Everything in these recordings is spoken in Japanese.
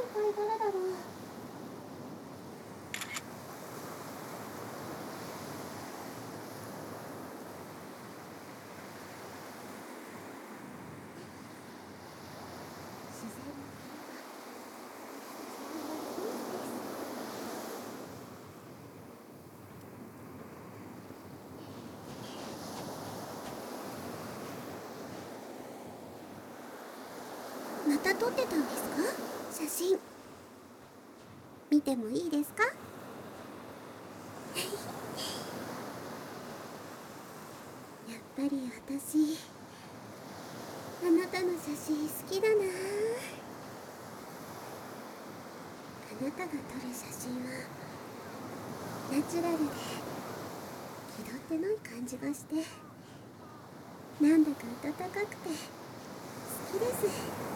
輩誰だろう。自然のまた撮ってたんですか？写真見てもいいですか？やっぱり私あなたの写真好きだな。あなたが撮る写真はナチュラルで気取ってない感じがしてなんだか温かくて好きです。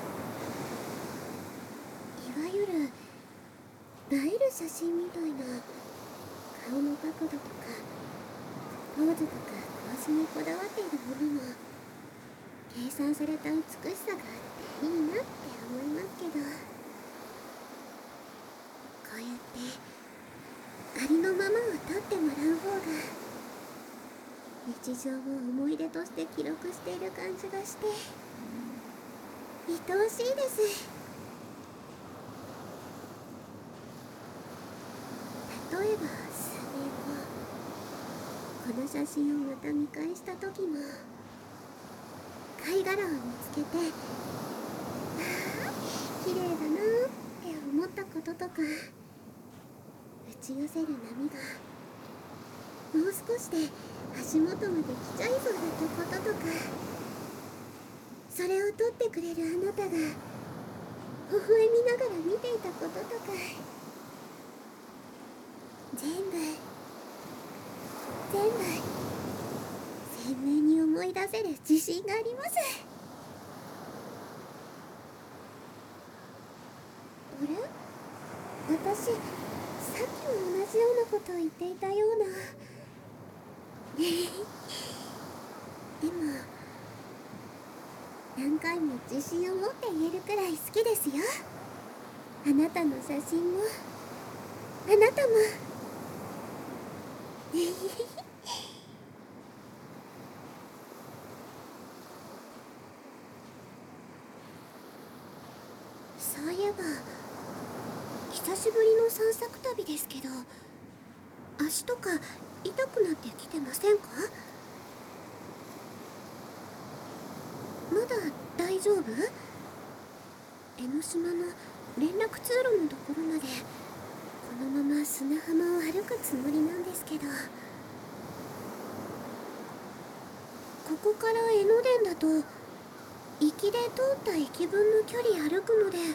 いわゆる映える写真みたいな顔の角度とかポーズとか構図にこだわっているものも計算された美しさがあっていいなって思いますけど、こうやってありのままを撮ってもらう方が日常を思い出として記録している感じがして愛おしいです。例えば数年後この写真をまた見返した時も貝殻を見つけて綺麗だなって思ったこととか打ち寄せる波がもう少しで足元まで来ちゃいそうだったこととかそれを撮ってくれるあなたが微笑みながら見ていたこととか全部鮮明に思い出せる自信があります。あれ？私さっきも同じようなことを言っていたようなでも何回も自信を持って言えるくらい好きですよ。あなたの写真もあなたもそういえば久しぶりの散策旅ですけど足とか痛くなってきてませんか？まだ大丈夫？江ノ島の連絡通路のところまでこのまま砂浜を歩くつもりなんですけど、ここから江ノ電だと行きで通った駅分の距離歩くので、はい、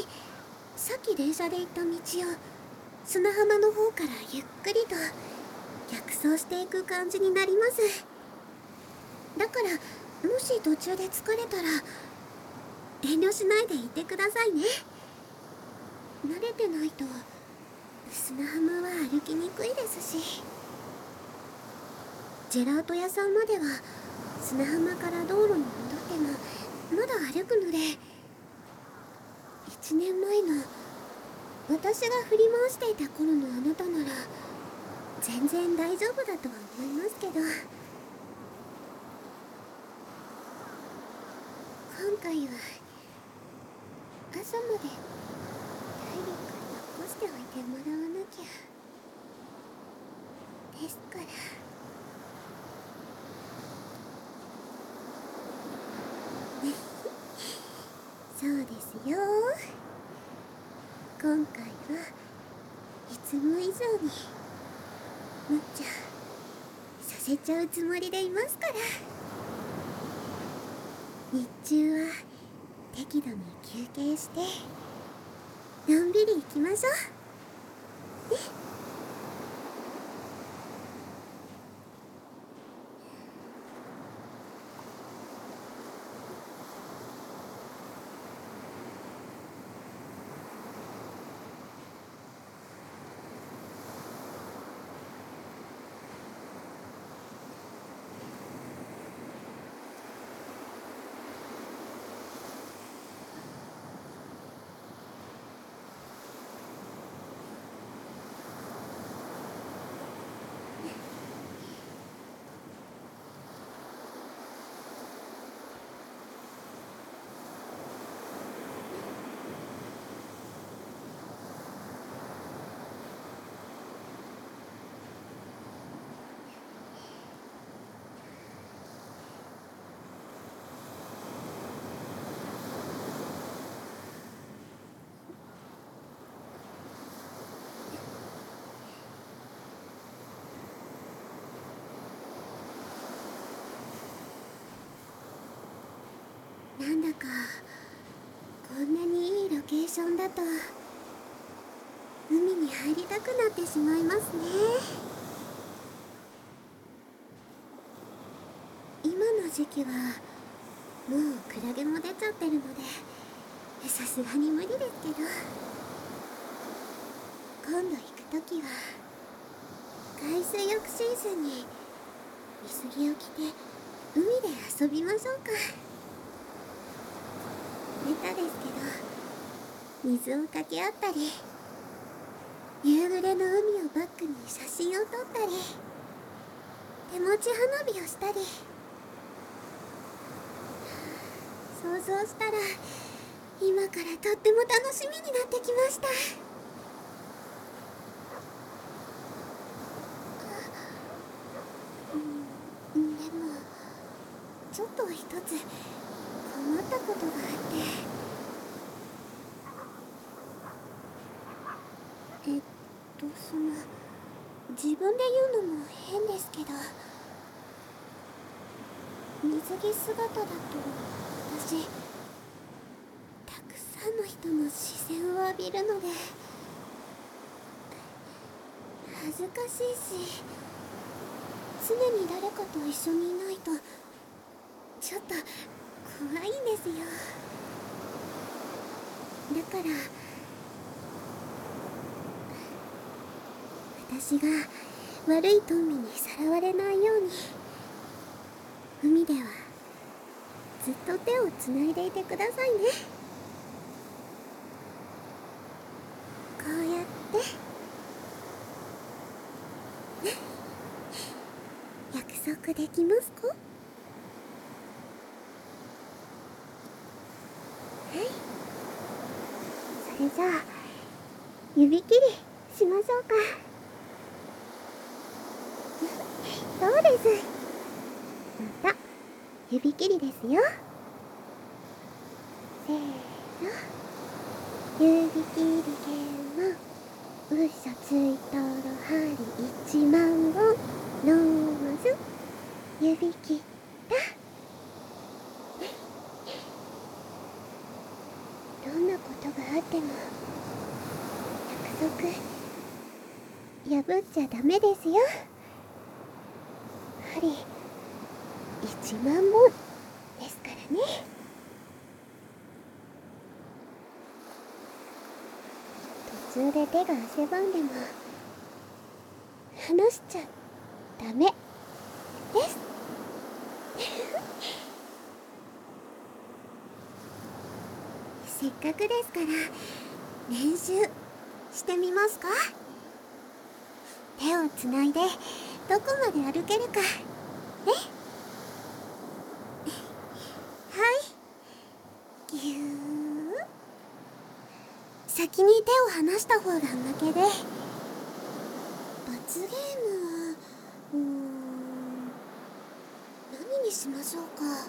さっき電車で行った道を砂浜の方からゆっくりと逆走していく感じになります。だからもし途中で疲れたら遠慮しないでいてくださいね。慣れてないと砂浜は歩きにくいですし、ジェラート屋さんまでは砂浜から道路に戻ってもまだ歩くので、1年前の私が振り回していた頃のあなたなら全然大丈夫だとは思いますけど、今回は朝まで体力残しておいてもらわなきゃですから。そうですよ。今回はいつも以上にむっちゃさせちゃうつもりでいますから。日中は適度に休憩してのんびり行きましょうね。 なんだかこんなにいいロケーションだと海に入りたくなってしまいますね。今の時期はもうクラゲも出ちゃってるのでさすがに無理ですけど、今度行く時は海水浴シーズンに水着を着て海で遊びましょうか。ベタですけど水をかけ合ったり、夕暮れの海をバックに写真を撮ったり、手持ち花火をしたり、想像したら今からとっても楽しみになってきました。でもちょっと一つ困ったことがあって。自分で言うのも変ですけど、水着姿だと私たくさんの人の視線を浴びるので恥ずかしいし、常に誰かと一緒にいないとちょっと怖いんですよ。だから私が悪いトンビにさらわれないように、海ではずっと手をつないでいてくださいね。こうやって約束できますか？はい、それじゃあ指切りしましょうか。そうです。また指切りですよ。せーの。指切り剣の嘘ついとる針1万本のず指切った。どんなことがあっても約束破っちゃダメですよ。針1万本ですからね。途中で手が汗ばんでも離しちゃダメですせっかくですから練習してみますか？手をつないでどこまで歩けるかね。はいぎゅー。先に手を離した方が負けで、罰ゲームは何にしましょうか。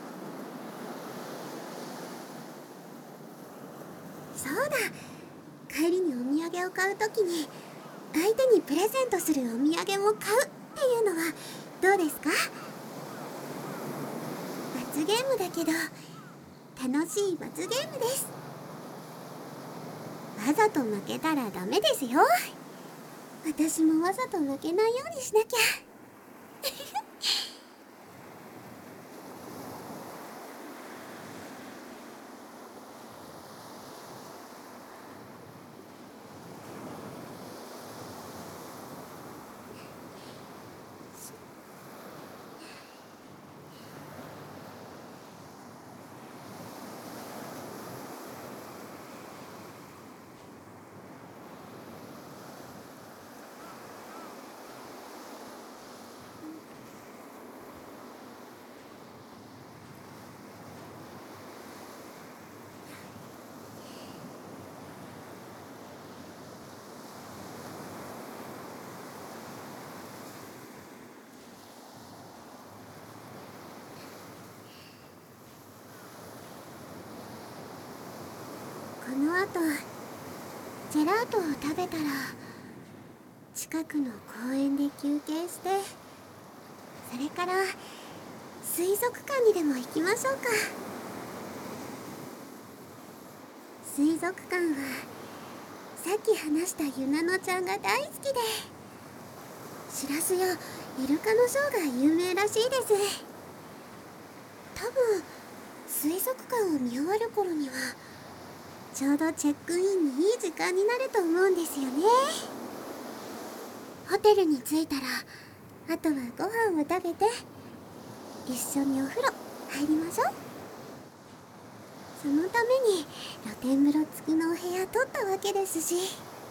そうだ、帰りにお土産を買うときに相手にプレゼントするお土産を買うっていうのはどうですか？罰ゲームだけど楽しい罰ゲームです。わざと負けたらダメですよ。私もわざと負けないようにしなきゃ。この後ジェラートを食べたら近くの公園で休憩して、それから水族館にでも行きましょうか。 水族館はさっき話したユナノちゃんが大好きで、シラスやイルカのショーが有名らしいです。多分水族館を見終わる頃にはちょうどチェックインにいい時間になると思うんですよね。ホテルに着いたらあとはご飯を食べて一緒にお風呂入りましょう。そのために露天風呂付きのお部屋取ったわけですし、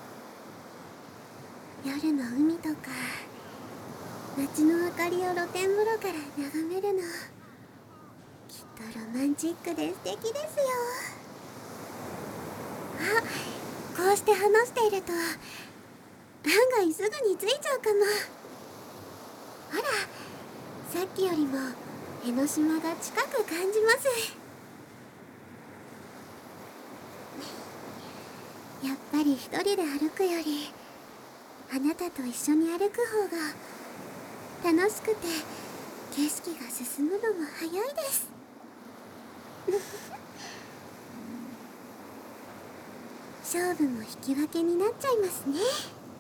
夜の海とか街の明かりを露天風呂から眺めるの、きっとロマンチックで素敵ですよ。あ、こうして話していると案外すぐに着いちゃうかも。ほら、さっきよりも江ノ島が近く感じます。やっぱり一人で歩くよりあなたと一緒に歩く方が楽しくて景色が進むのも早いです。勝負も引き分けになっちゃいますね。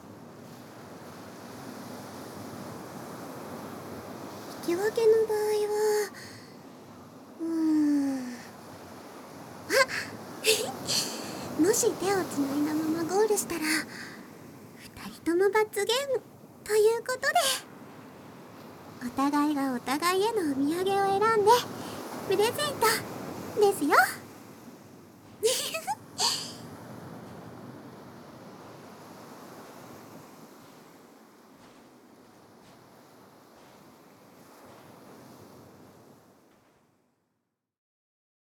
引き分けの場合はもし手をつないだままゴールしたら2人とも罰ゲームということで、お互いがお互いへのお土産を選んでプレゼントですよ。